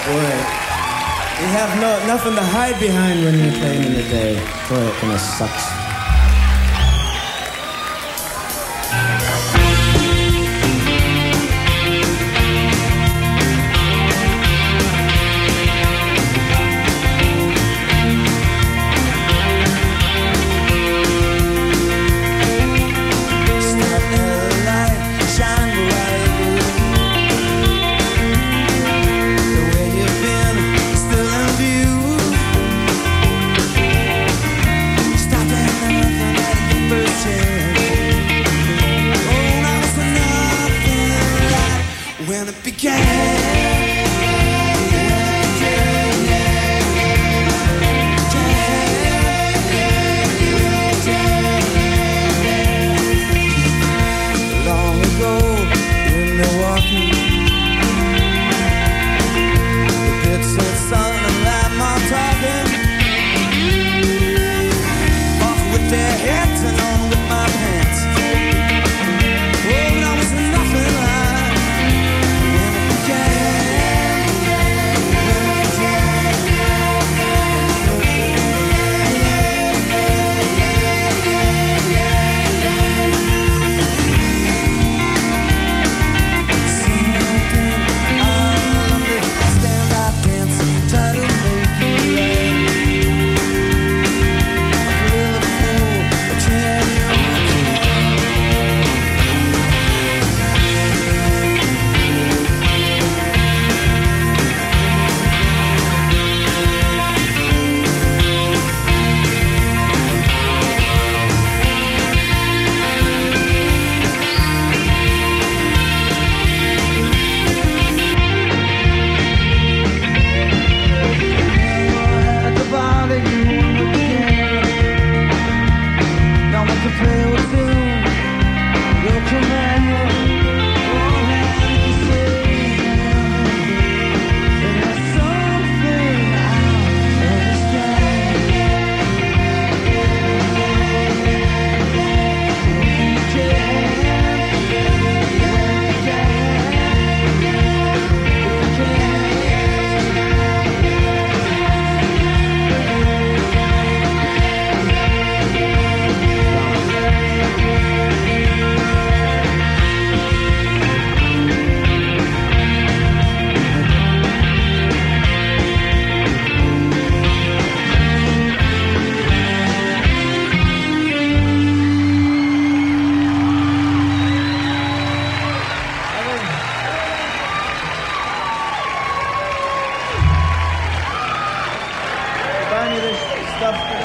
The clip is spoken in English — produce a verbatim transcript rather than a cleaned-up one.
Boy, you have no, nothing to hide behind when you're playing in the day. Boy, it kind of sucks. When it began, long ago in Milwaukee, the kids said something and I'm not talking, off with their heads and on with my pants. Oh, that was nothing like when it began. Stand up, dance, try to make it right. I'm really fool, but you have your own had to bother you when we began. Don't want to play with you. Your companion. Oh, how did you say? There's something I understand. Need your hand when you can. If you can. Buy me this stuff.